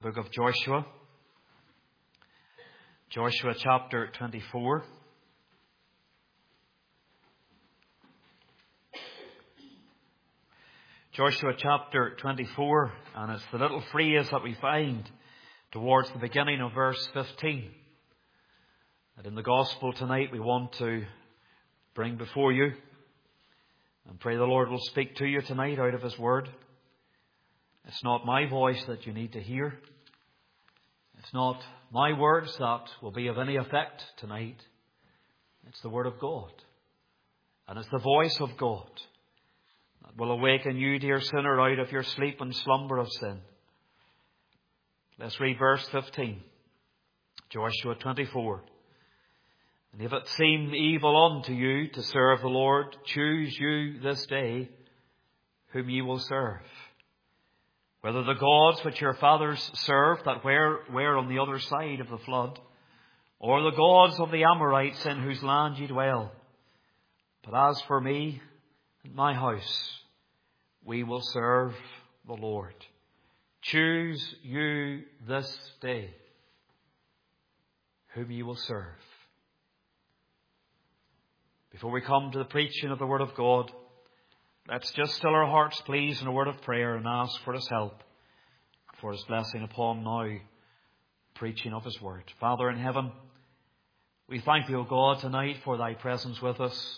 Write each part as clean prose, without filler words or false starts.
Book of Joshua. Joshua chapter 24. Joshua chapter 24, and it's the little phrase that we find towards the beginning of verse 15. And in the Gospel tonight we want to bring before you, and pray the Lord will speak to you tonight out of His Word. It's not my voice that you need to hear. It's not my words that will be of any effect tonight. It's the Word of God. And it's the voice of God that will awaken you, dear sinner, out of your sleep and slumber of sin. Let's read verse 15. Joshua 24. And if it seem evil unto you to serve the Lord, choose you this day whom ye will serve. Whether the gods which your fathers served that were on the other side of the flood, or the gods of the Amorites in whose land ye dwell. But as for me and my house, we will serve the Lord. Choose you this day whom ye will serve. Before we come to the preaching of the Word of God, let's just still our hearts, please, in a word of prayer and ask for His help, for His blessing upon now preaching of His Word. Father in heaven, we thank Thee, O God, tonight for Thy presence with us.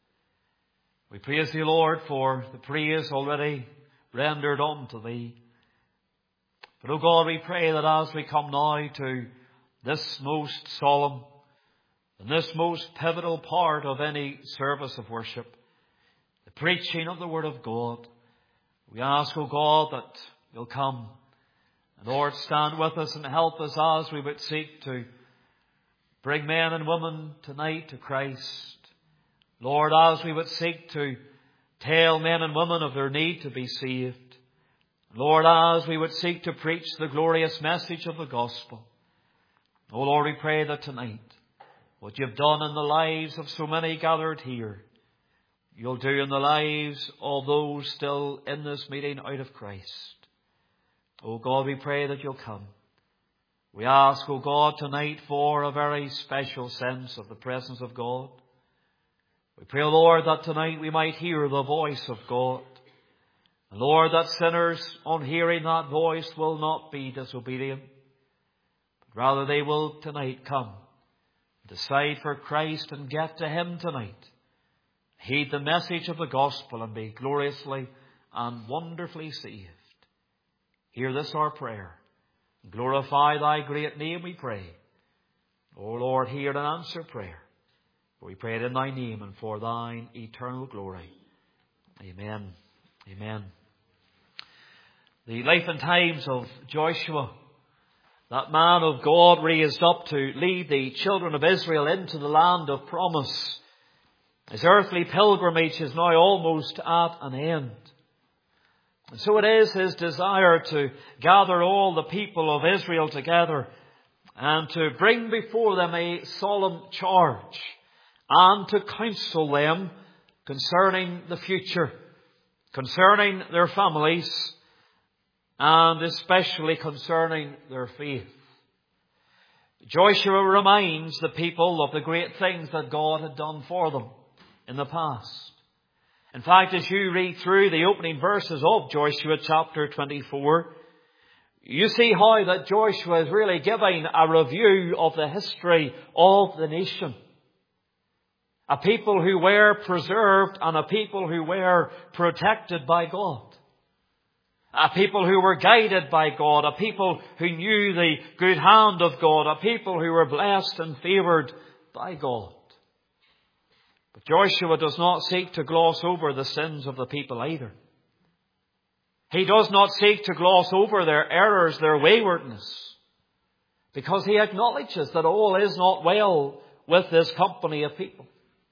We praise Thee, Lord, for the praise already rendered unto Thee. But, O God, we pray that as we come now to this most solemn and this most pivotal part of any service of worship, the preaching of the Word of God, we ask, O God, that You'll come and, Lord, stand with us and help us as we would seek to bring men and women tonight to Christ. Lord, as we would seek to tell men and women of their need to be saved. Lord, as we would seek to preach the glorious message of the gospel. Oh Lord, we pray that tonight, what You've done in the lives of so many gathered here, You'll do in the lives of those still in this meeting out of Christ. Oh God, we pray that You'll come. We ask, oh God, tonight for a very special sense of the presence of God. We pray, Lord, that tonight we might hear the voice of God. And Lord, that sinners on hearing that voice will not be disobedient, but rather they will tonight come, decide for Christ and get to Him tonight. Heed the message of the gospel and be gloriously and wonderfully saved. Hear this our prayer. Glorify Thy great name, we pray. O Lord, hear and answer prayer. For we pray it in Thy name and for Thine eternal glory. Amen. Amen. The life and times of Joshua, that man of God raised up to lead the children of Israel into the land of promise. His earthly pilgrimage is now almost at an end. And so it is his desire to gather all the people of Israel together and to bring before them a solemn charge and to counsel them concerning the future, concerning their families, and especially concerning their faith. Joshua reminds the people of the great things that God had done for them in the past. In fact, as you read through the opening verses of Joshua chapter 24, you see how that Joshua is really giving a review of the history of the nation. A people who were preserved and a people who were protected by God. A people who were guided by God. A people who knew the good hand of God. A people who were blessed and favoured by God. But Joshua does not seek to gloss over the sins of the people either. He does not seek to gloss over their errors, their waywardness, because he acknowledges that all is not well with this company of people.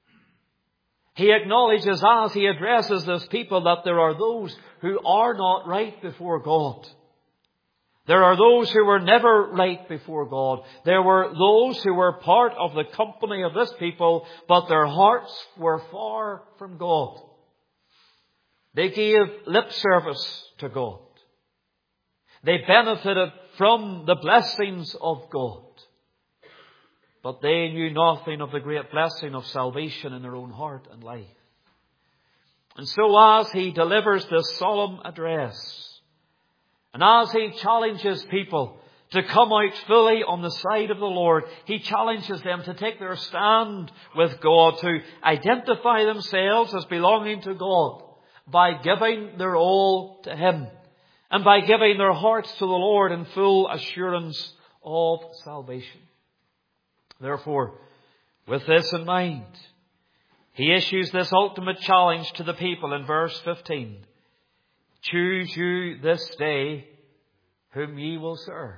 He acknowledges as he addresses this people that there are those who are not right before God. There are those who were never right before God. There were those who were part of the company of this people, but their hearts were far from God. They gave lip service to God. They benefited from the blessings of God. But they knew nothing of the great blessing of salvation in their own heart and life. And so as he delivers this solemn address, and as he challenges people to come out fully on the side of the Lord, he challenges them to take their stand with God, to identify themselves as belonging to God by giving their all to Him, and by giving their hearts to the Lord in full assurance of salvation. Therefore, with this in mind, he issues this ultimate challenge to the people in verse 15. Choose you this day whom ye will serve.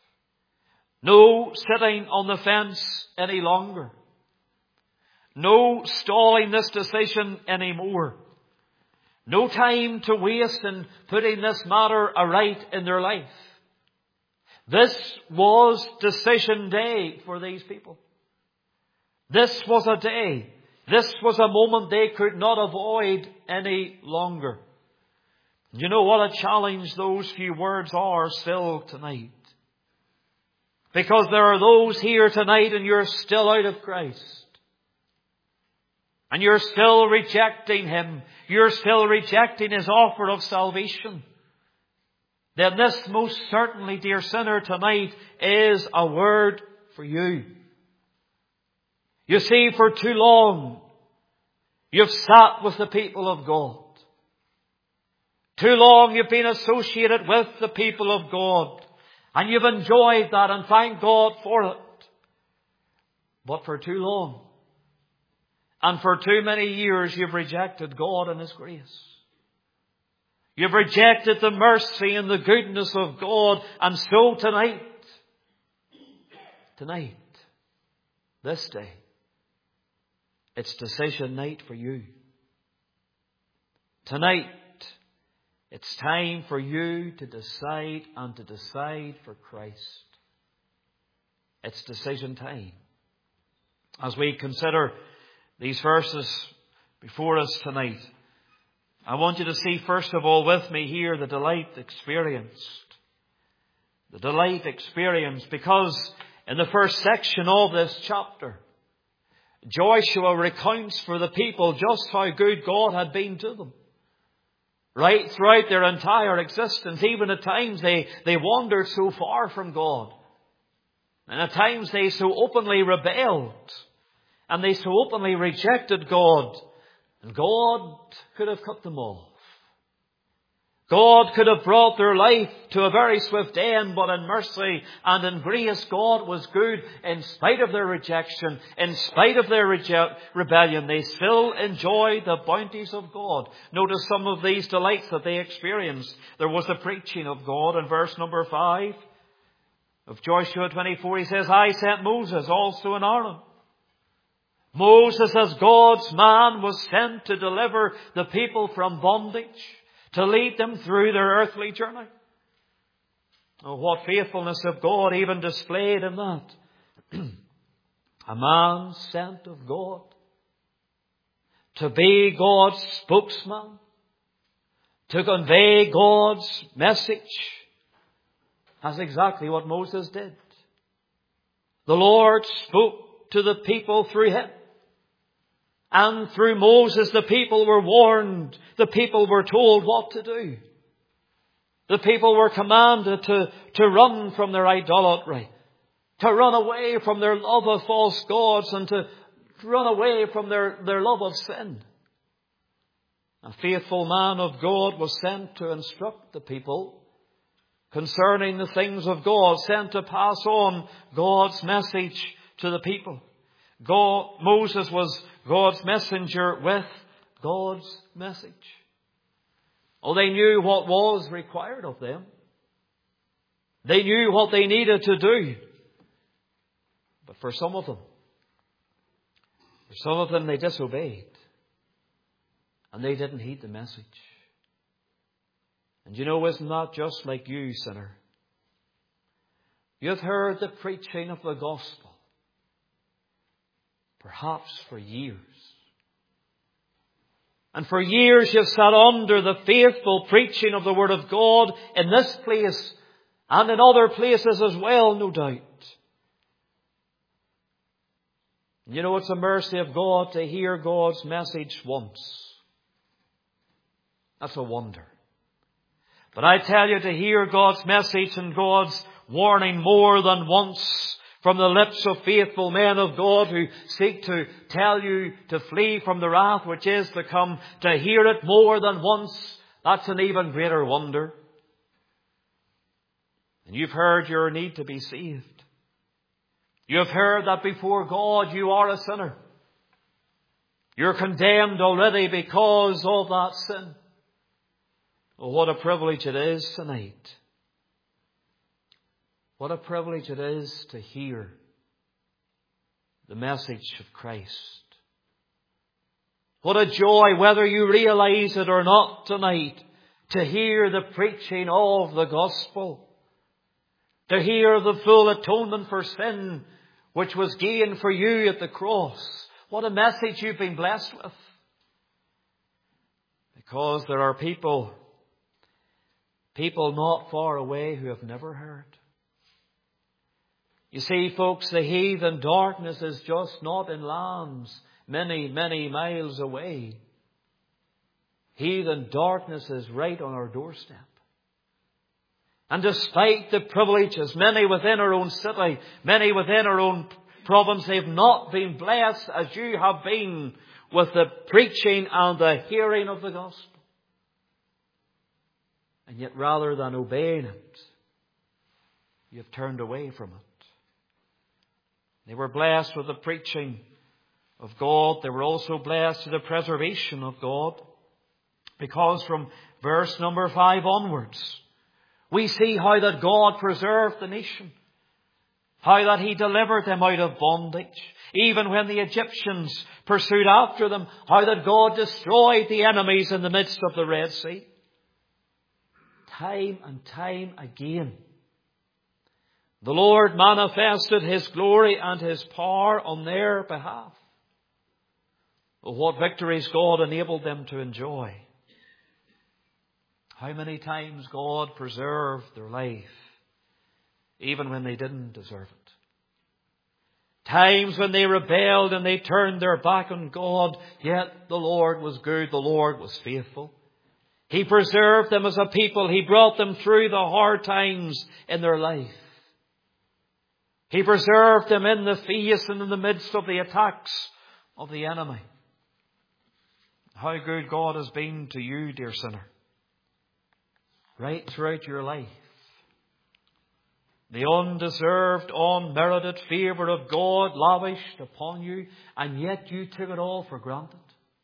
No sitting on the fence any longer. No stalling this decision anymore. No time to waste in putting this matter aright in their life. This was decision day for these people. This was a day. This was a moment they could not avoid any longer. You know what a challenge those few words are still tonight. Because there are those here tonight and you're still out of Christ. And you're still rejecting Him. You're still rejecting His offer of salvation. Then this most certainly, dear sinner, tonight is a word for you. You see, for too long, you've sat with the people of God. Too long you've been associated with the people of God. And you've enjoyed that, and thank God for it. But for too long, and for too many years, you've rejected God and His grace. You've rejected the mercy and the goodness of God. And so tonight, this day, it's decision night for you. Tonight, it's time for you to decide, and to decide for Christ. It's decision time. As we consider these verses before us tonight, I want you to see first of all with me here the delight experienced. The delight experienced, because in the first section of this chapter, Joshua recounts for the people just how good God had been to them. Right throughout their entire existence, even at times they wandered so far from God. And at times they so openly rebelled. And they so openly rejected God. And God could have cut them off. God could have brought their life to a very swift end, but in mercy and in grace, God was good. In spite of their rejection, in spite of their rebellion, they still enjoyed the bounties of God. Notice some of these delights that they experienced. There was the preaching of God in verse number 5 of Joshua 24. He says, I sent Moses also and Aaron. Moses, as God's man, was sent to deliver the people from bondage, to lead them through their earthly journey. Oh, what faithfulness of God even displayed in that. A man sent of God to be God's spokesman, to convey God's message. That's exactly what Moses did. The Lord spoke to the people through him. And through Moses, the people were warned. The people were told what to do. The people were commanded to run from their idolatry, to run away from their love of false gods, and to run away from their love of sin. A faithful man of God was sent to instruct the people concerning the things of God, sent to pass on God's message to the people. Moses was God's messenger with God's message. Oh, they knew what was required of them. They knew what they needed to do. But for some of them they disobeyed. And they didn't heed the message. And you know, isn't that just like you, sinner? You've heard the preaching of the gospel, perhaps for years. And for years you've sat under the faithful preaching of the Word of God in this place and in other places as well, no doubt. You know, it's a mercy of God to hear God's message once. That's a wonder. But I tell you, to hear God's message and God's warning more than once from the lips of faithful men of God who seek to tell you to flee from the wrath which is to come, to hear it more than once, that's an even greater wonder. And you've heard your need to be saved. You have heard that before God you are a sinner. You're condemned already because of that sin. Oh, what a privilege it is tonight. What a privilege it is to hear the message of Christ. What a joy, whether you realize it or not tonight, to hear the preaching of the gospel. To hear the full atonement for sin which was gained for you at the cross. What a message you've been blessed with. Because there are people not far away who have never heard. You see, folks, the heathen darkness is just not in lands many, many miles away. Heathen darkness is right on our doorstep. And despite the privileges, many within our own city, many within our own province, they've not been blessed as you have been with the preaching and the hearing of the gospel. And yet rather than obeying it, you've turned away from it. They were blessed with the preaching of God. They were also blessed with the preservation of God. Because from verse number 5 onwards, we see how that God preserved the nation. How that He delivered them out of bondage. Even when the Egyptians pursued after them. How that God destroyed the enemies in the midst of the Red Sea. Time and time again, the Lord manifested His glory and His power on their behalf. What victories God enabled them to enjoy. How many times God preserved their life, even when they didn't deserve it. Times when they rebelled and they turned their back on God, yet the Lord was good, the Lord was faithful. He preserved them as a people. He brought them through the hard times in their life. He preserved them in the face and in the midst of the attacks of the enemy. How good God has been to you, dear sinner. Right throughout your life. The undeserved, unmerited favour of God lavished upon you, and yet you took it all for granted.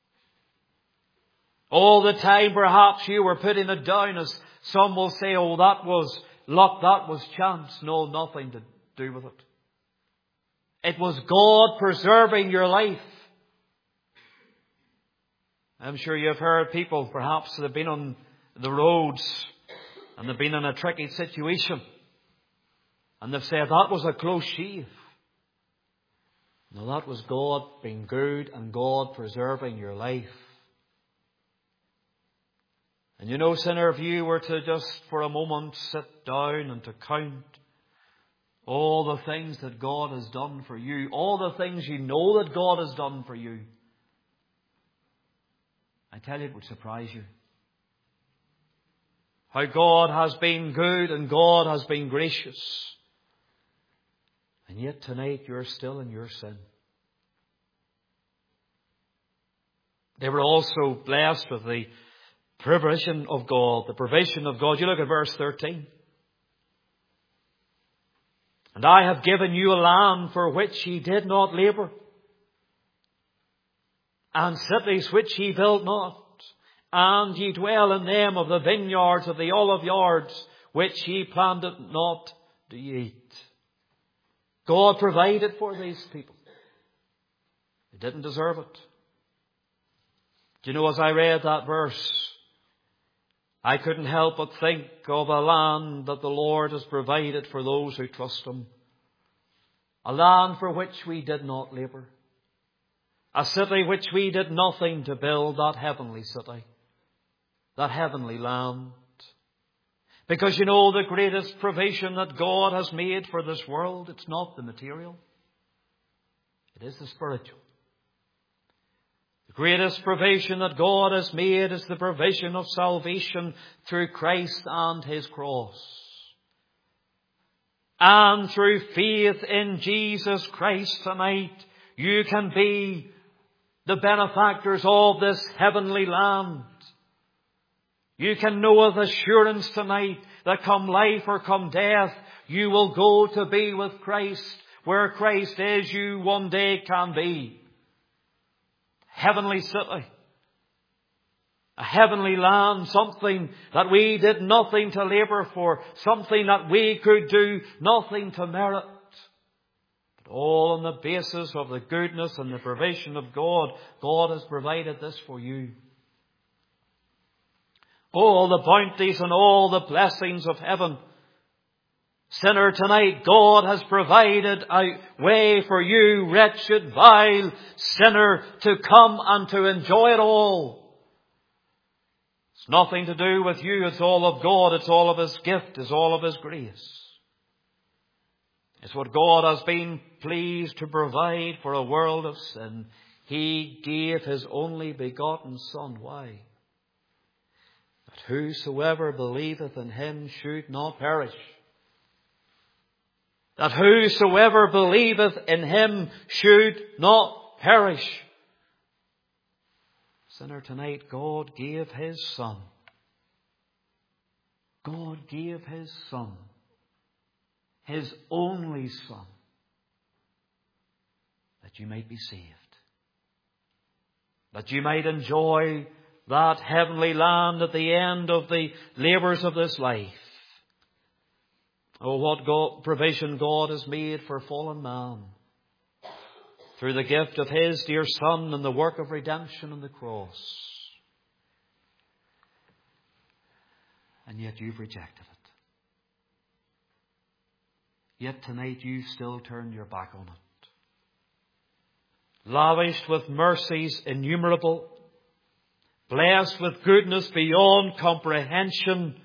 All the time perhaps you were putting it down as some will say, oh, that was luck, that was chance. No, nothing to do with it. It was God preserving your life. I'm sure you've heard people perhaps that have been on the roads and they've been in a tricky situation. And they've said, that was a close shave. No, that was God being good and God preserving your life. And you know, sinner, if you were to just for a moment sit down and to count all the things that God has done for you, all the things you know that God has done for you, I tell you, it would surprise you. How God has been good and God has been gracious. And yet tonight you're still in your sin. They were also blessed with the provision of God, the provision of God. You look at verse 13. And I have given you a land for which ye did not labour, and cities which ye built not, and ye dwell in them, of the vineyards of the olive yards which ye planted not, do ye eat. God provided for these people. They didn't deserve it. Do you know, as I read that verse, I couldn't help but think of a land that the Lord has provided for those who trust Him. A land for which we did not labour. A city which we did nothing to build, that heavenly city. That heavenly land. Because you know the greatest provision that God has made for this world, it's not the material. It is the spiritual. The greatest provision that God has made is the provision of salvation through Christ and His cross. And through faith in Jesus Christ tonight, you can be the benefactors of this heavenly land. You can know with assurance tonight that come life or come death, you will go to be with Christ. Where Christ is, you one day can be. Heavenly city. A heavenly land, something that we did nothing to labour for, something that we could do nothing to merit. But all on the basis of the goodness and the provision of God. God has provided this for you. All the bounties and all the blessings of heaven. Sinner, tonight God has provided a way for you, wretched, vile sinner, to come and to enjoy it all. It's nothing to do with you. It's all of God. It's all of His gift. It's all of His grace. It's what God has been pleased to provide for a world of sin. He gave His only begotten Son. Why? That whosoever believeth in Him should not perish. That whosoever believeth in Him should not perish. Sinner, tonight God gave His Son. God gave His Son. His only Son. That you might be saved. That you might enjoy that heavenly land at the end of the labours of this life. Oh, what provision God has made for fallen man. Through the gift of His dear Son and the work of redemption on the cross. And yet you've rejected it. Yet tonight you've still turned your back on it. Lavished with mercies innumerable. Blessed with goodness beyond comprehension.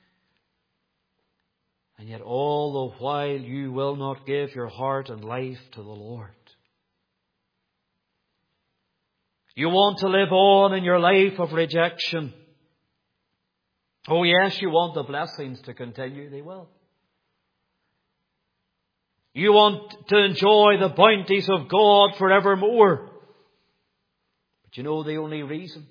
And yet all the while you will not give your heart and life to the Lord. You want to live on in your life of rejection. Oh yes, you want the blessings to continue. They will. You want to enjoy the bounties of God forevermore. But you know the only reason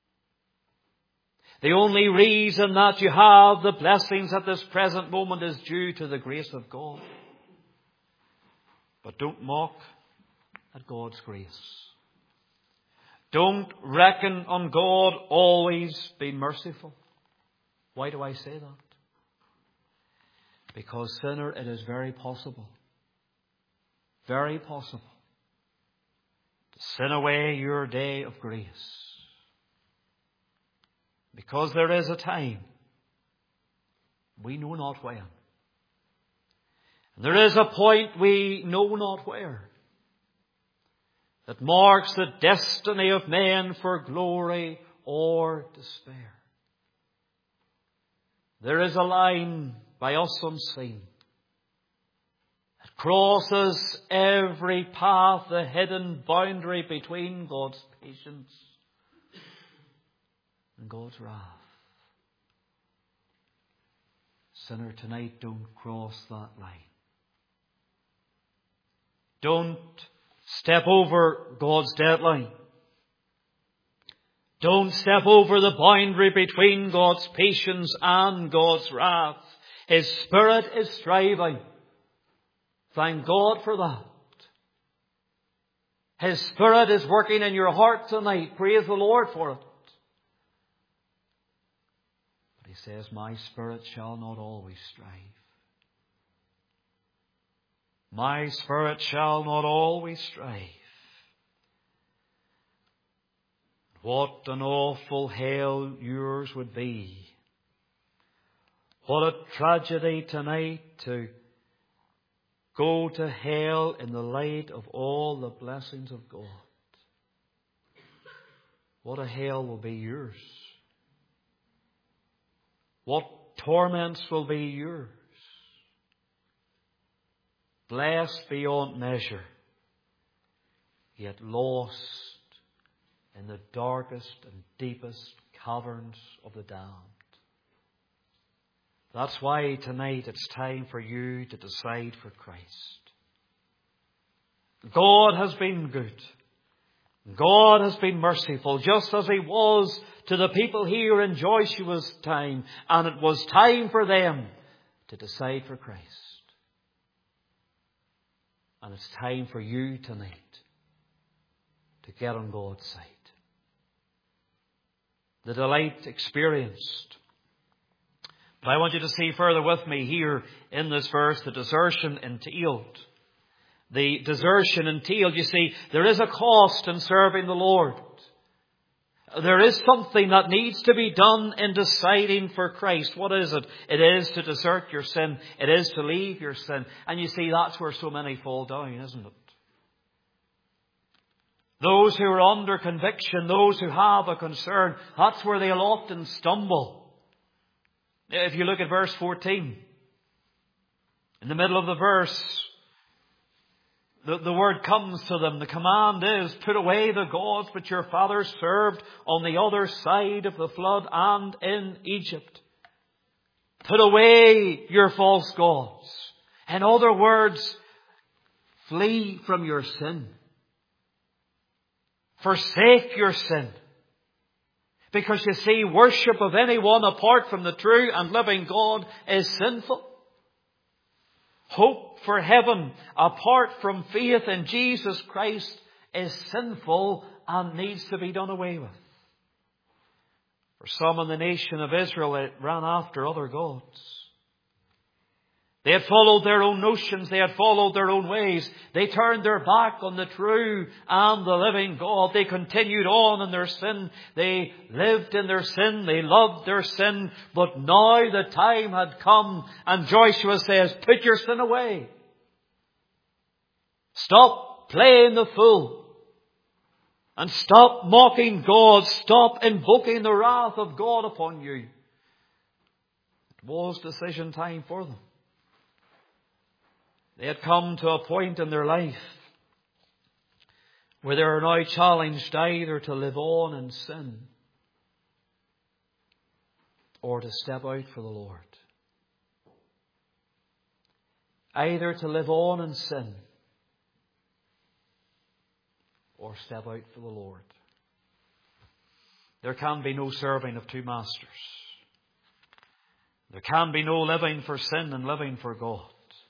that you have the blessings at this present moment is due to the grace of God. But don't mock at God's grace. Don't reckon on God always be merciful. Why do I say that? Because, sinner, it is very possible to sin away your day of grace. Because there is a time, we know not when. And there is a point we know not where, that marks the destiny of men for glory or despair. There is a line by us unseen that crosses every path, the hidden boundary between God's patience and God's wrath. Sinner, tonight don't cross that line. Don't step over God's deadline. Don't step over the boundary between God's patience and God's wrath. His Spirit is striving. Thank God for that. His Spirit is working in your heart tonight. Praise the Lord for it. But He says, my spirit shall not always strive. My spirit shall not always strive. What an awful hell yours would be. What a tragedy tonight to go to hell in the light of all the blessings of God. What a hell will be yours. What torments will be yours. Blessed beyond measure, yet lost in the darkest and deepest caverns of the damned. That's why tonight it's time for you to decide for Christ. God has been good. God has been merciful, just as He was to the people here in Joshua's time. And it was time for them to decide for Christ. And it's time for you tonight to get on God's side. The delight experienced. But I want you to see further with me here in this verse the desertion entailed. The desertion entailed, you see, there is a cost in serving the Lord. There is something that needs to be done in deciding for Christ. What is it? It is to desert your sin. It is to leave your sin. And you see, that's where so many fall down, isn't it? Those who are under conviction, those who have a concern, that's where they'll often stumble. If you look at verse 14, in the middle of the verse, the word comes to them. The command is, put away the gods which your fathers served on the other side of the flood and in Egypt. Put away your false gods. In other words, flee from your sin. Forsake your sin. Because you see, worship of anyone apart from the true and living God is sinful. Hope for heaven apart from faith in Jesus Christ is sinful and needs to be done away with. For some in the nation of Israel, it ran after other gods. They had followed their own notions. They had followed their own ways. They turned their back on the true and the living God. They continued on in their sin. They lived in their sin. They loved their sin. But now the time had come, and Joshua says, put your sin away. Stop playing the fool. And stop mocking God. Stop invoking the wrath of God upon you. It was decision time for them. They had come to a point in their life where they are now challenged either to live on in sin or to step out for the Lord. Either to live on in sin or step out for the Lord. There can be no serving of two masters. There can be no living for sin and living for God.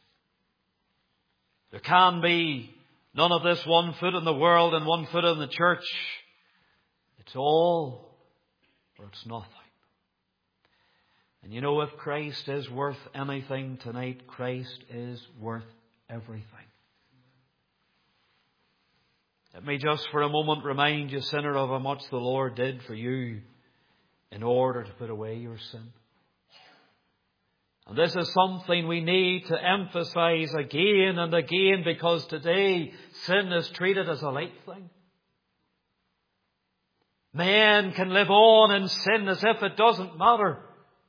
There can be none of this one foot in the world and one foot in the church. It's all or it's nothing. And you know, if Christ is worth anything tonight, Christ is worth everything. Let me just for a moment remind you, sinner, of how much the Lord did for you in order to put away your sin. And this is something we need to emphasize again and again, because today sin is treated as a light thing. Men can live on in sin as if it doesn't matter.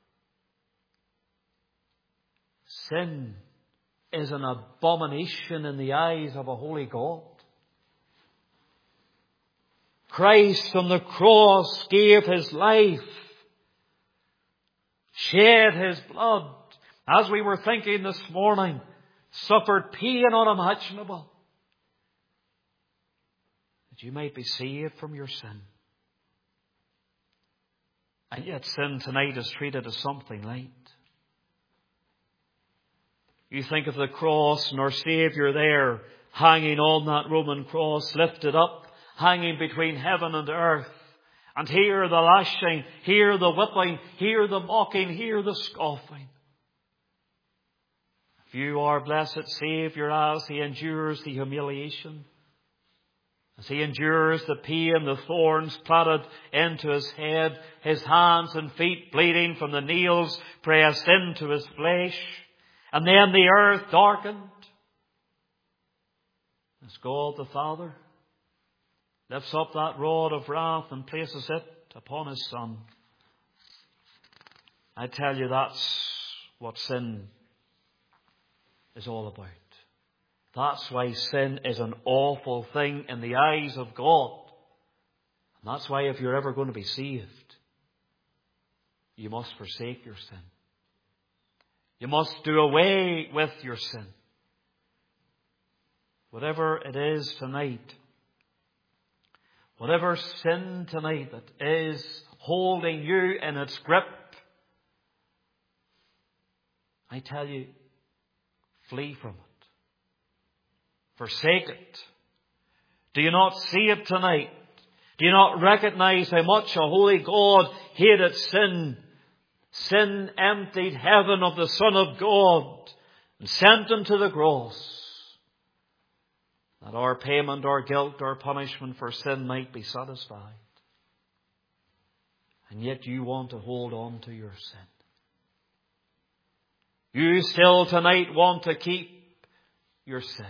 Sin is an abomination in the eyes of a holy God. Christ on the cross gave His life, shed His blood, as we were thinking this morning, suffered pain unimaginable, that you might be saved from your sin. And yet sin tonight is treated as something light. You think of the cross and our Saviour there, hanging on that Roman cross, lifted up, hanging between heaven and earth. And hear the lashing, hear the whipping, hear the mocking, hear the scoffing. If you are blessed Saviour, as He endures the humiliation, as He endures the pain, the thorns planted into His head, His hands and feet bleeding from the nails pressed into His flesh, and then the earth darkened, as God the Father lifts up that rod of wrath and places it upon His Son. I tell you, that's what sin is all about. That's why sin is an awful thing in the eyes of God. And that's why if you're ever going to be saved, you must forsake your sin. You must do away with your sin. Whatever it is tonight, whatever sin tonight that is holding you in its grip, I tell you, flee from it. Forsake it. Do you not see it tonight? Do you not recognize how much a holy God hated sin? Sin emptied heaven of the Son of God and sent Him to the cross, that our payment, our guilt, our punishment for sin might be satisfied. And yet you want to hold on to your sin. You still tonight want to keep your sin.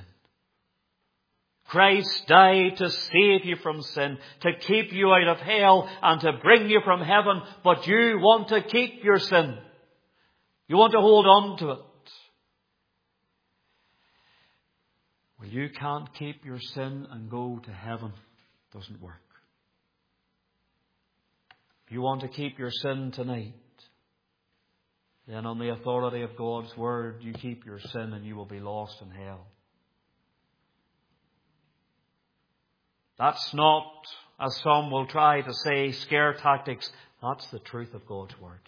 Christ died to save you from sin, to keep you out of hell and to bring you from heaven, but you want to keep your sin. You want to hold on to it. Well, you can't keep your sin and go to heaven. It doesn't work. If you want to keep your sin tonight, then on the authority of God's Word, you keep your sin and you will be lost in hell. That's not, as some will try to say, scare tactics. That's the truth of God's Word.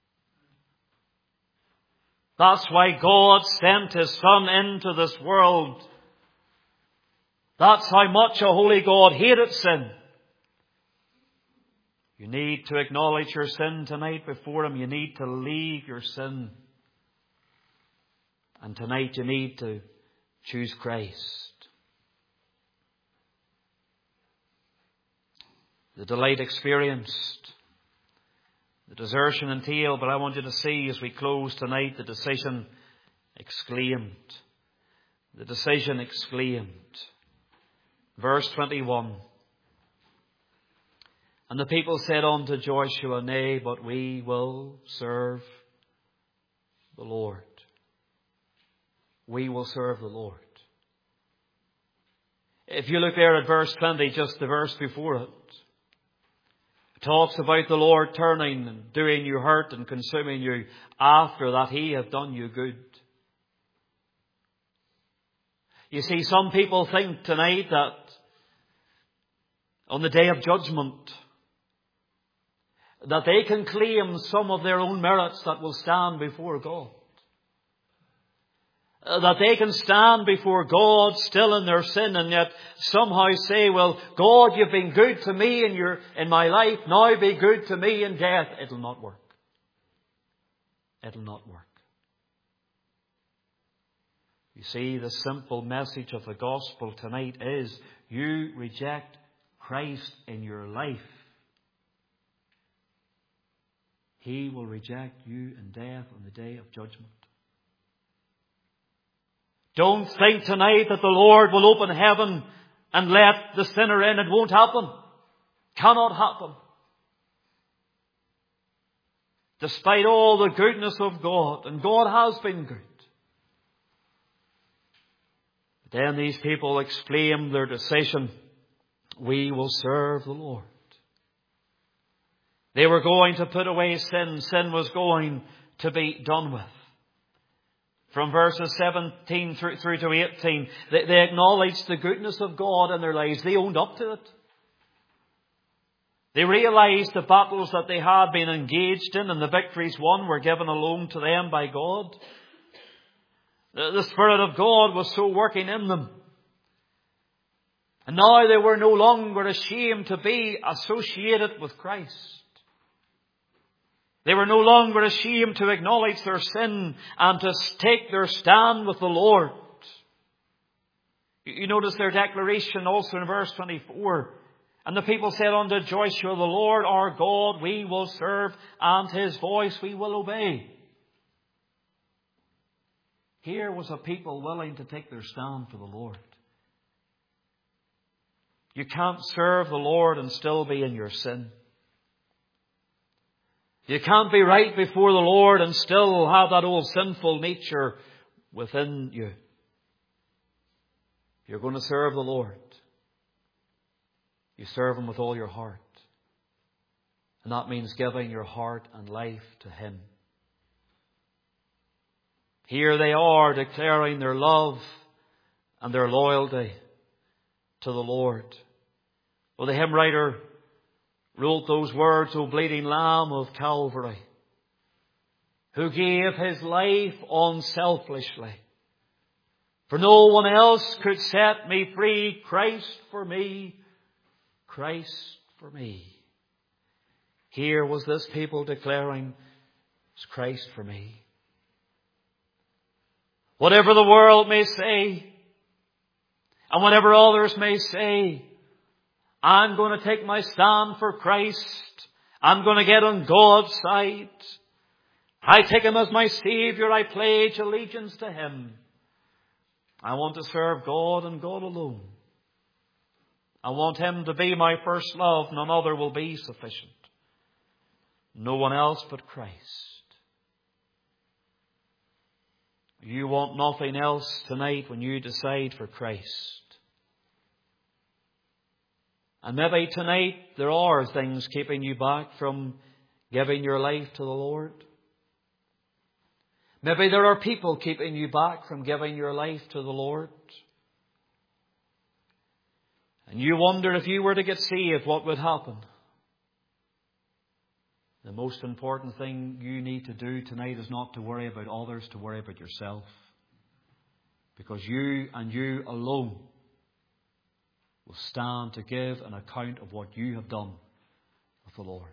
That's why God sent His Son into this world. That's how much a holy God hated sin. You need to acknowledge your sin tonight before Him. You need to leave your sin. And tonight you need to choose Christ. The delight experienced, the desertion entailed, but I want you to see as we close tonight the decision exclaimed. The decision exclaimed. Verse 21. And the people said unto Joshua, Nay, but we will serve the Lord. We will serve the Lord. If you look there at verse 20, just the verse before it, it talks about the Lord turning and doing you hurt and consuming you after that He hath done you good. You see, some people think tonight that on the day of judgment, that they can claim some of their own merits that will stand before God. That they can stand before God still in their sin and yet somehow say, well, God, you've been good to me in my life, now be good to me in death. It'll not work. It'll not work. You see, the simple message of the gospel tonight is, you reject Christ in your life, He will reject you in death on the day of judgment. Don't think tonight that the Lord will open heaven and let the sinner in. It won't happen. Cannot happen. Despite all the goodness of God, and God has been good. But then these people exclaim their decision, we will serve the Lord. They were going to put away sin. Sin was going to be done with. From verses 17 through to 18, they acknowledged the goodness of God in their lives. They owned up to it. They realized the battles that they had been engaged in and the victories won were given alone to them by God. The Spirit of God was so working in them. And now they were no longer ashamed to be associated with Christ. They were no longer ashamed to acknowledge their sin and to take their stand with the Lord. You notice their declaration also in verse 24. And the people said unto Joshua, the Lord our God we will serve, and His voice we will obey. Here was a people willing to take their stand for the Lord. You can't serve the Lord and still be in your sin. You can't be right before the Lord and still have that old sinful nature within you. If you're going to serve the Lord, you serve Him with all your heart. And that means giving your heart and life to Him. Here they are declaring their love and their loyalty to the Lord. Well, the hymn writer wrote those words, O bleeding Lamb of Calvary, who gave His life unselfishly. For no one else could set me free. Christ for me, Christ for me. Here was this people declaring, it's Christ for me. Whatever the world may say, and whatever others may say, I'm going to take my stand for Christ. I'm going to get on God's side. I take Him as my Saviour. I pledge allegiance to Him. I want to serve God and God alone. I want Him to be my first love. None other will be sufficient. No one else but Christ. You want nothing else tonight when you decide for Christ. And maybe tonight there are things keeping you back from giving your life to the Lord. Maybe there are people keeping you back from giving your life to the Lord. And you wonder, if you were to get saved, what would happen? The most important thing you need to do tonight is not to worry about others, to worry about yourself. Because you and you alone will stand to give an account of what you have done with the Lord.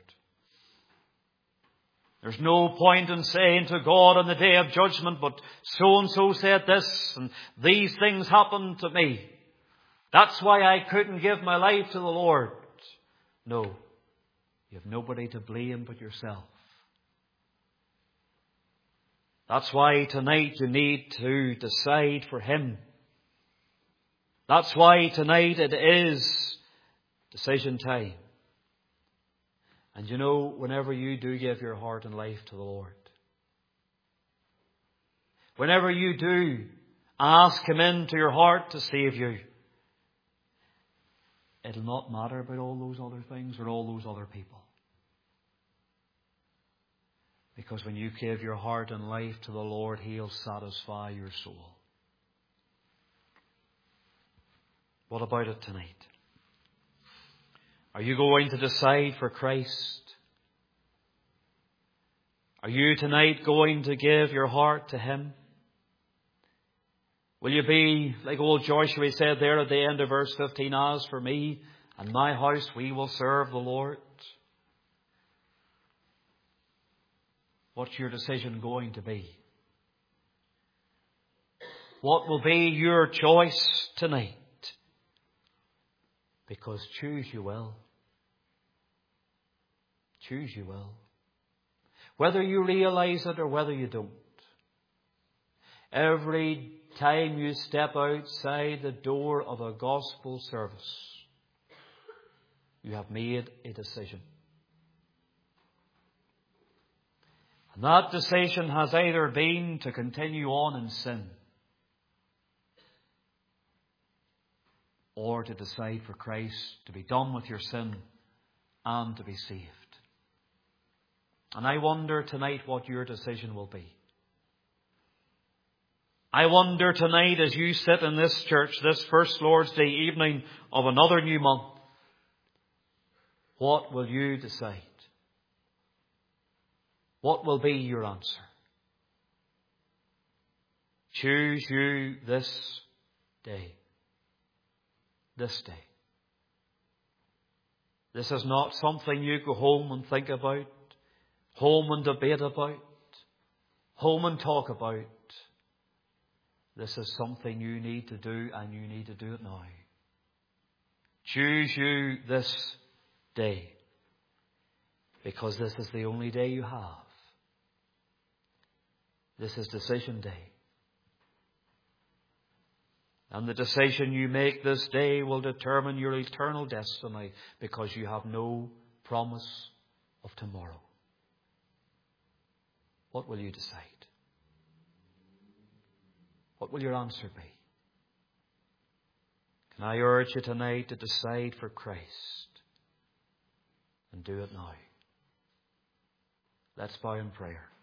There's no point in saying to God on the day of judgment, but so-and-so said this, and these things happened to me. That's why I couldn't give my life to the Lord. No. You have nobody to blame but yourself. That's why tonight you need to decide for Him. That's why tonight it is decision time. And you know, whenever you do give your heart and life to the Lord, whenever you do ask Him into your heart to save you, it'll not matter about all those other things or all those other people. Because when you give your heart and life to the Lord, He'll satisfy your soul. What about it tonight? Are you going to decide for Christ? Are you tonight going to give your heart to Him? Will you be, like old Joshua said there at the end of verse 15, as for me and my house, we will serve the Lord? What's your decision going to be? What will be your choice tonight? Because choose you will. Choose you will. Whether you realize it or whether you don't. Every time you step outside the door of a gospel service, you have made a decision. And that decision has either been to continue on in sin, or to decide for Christ, to be done with your sin and to be saved. And I wonder tonight what your decision will be. I wonder tonight, as you sit in this church, this first Lord's Day evening of another new month, what will you decide? What will be your answer? Choose you this day. This day. This is not something you go home and think about, home and debate about, home and talk about. This is something you need to do, and you need to do it now. Choose you this day, because this is the only day you have. This is decision day. And the decision you make this day will determine your eternal destiny, because you have no promise of tomorrow. What will you decide? What will your answer be? Can I urge you tonight to decide for Christ? And do it now. Let's bow in prayer.